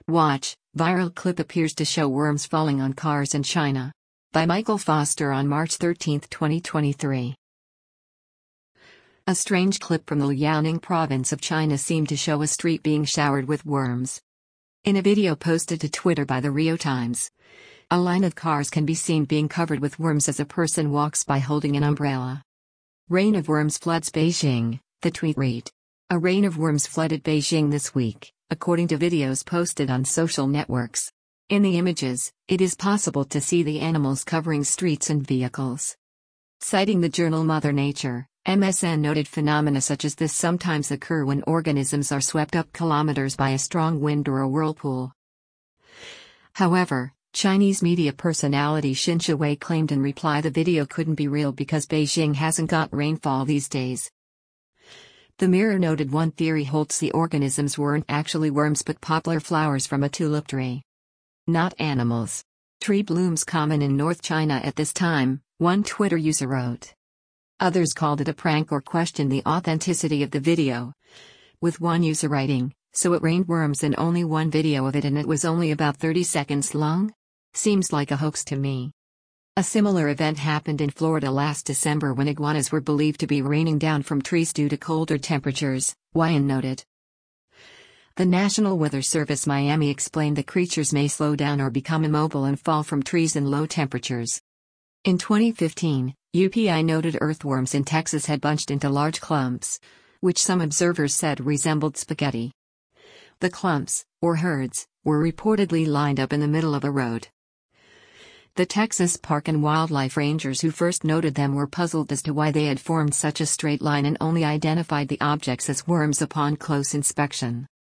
Watch, viral clip appears to show worms falling on cars in China. By Michael Foster on March 13, 2023. A strange clip from the Liaoning province of China seemed to show a street being showered with worms. In a video posted to Twitter by the Rio Times, a line of cars can be seen being covered with worms as a person walks by holding an umbrella. Rain of worms floods Beijing, the tweet read. A rain of worms flooded Beijing this week, according to videos posted on social networks. In the images, it is possible to see the animals covering streets and vehicles. Citing the journal Mother Nature, MSN noted phenomena such as this sometimes occur when organisms are swept up kilometers by a strong wind or a whirlpool. However, Chinese media personality Xin Shuwei claimed in reply the video couldn't be real because Beijing hasn't got rainfall these days. The Mirror noted one theory holds the organisms weren't actually worms but poplar flowers from a tulip tree. Not animals. Tree blooms common in North China at this time, one Twitter user wrote. Others called it a prank or questioned the authenticity of the video. With one user writing, "So it rained worms in only one video of it and it was only about 30 seconds long? Seems like a hoax to me." A similar event happened in Florida last December when iguanas were believed to be raining down from trees due to colder temperatures, Wyan noted. The National Weather Service Miami explained the creatures may slow down or become immobile and fall from trees in low temperatures. In 2015, UPI noted earthworms in Texas had bunched into large clumps, which some observers said resembled spaghetti. The clumps, or herds, were reportedly lined up in the middle of a road. The Texas Park and Wildlife Rangers who first noted them were puzzled as to why they had formed such a straight line and only identified the objects as worms upon close inspection.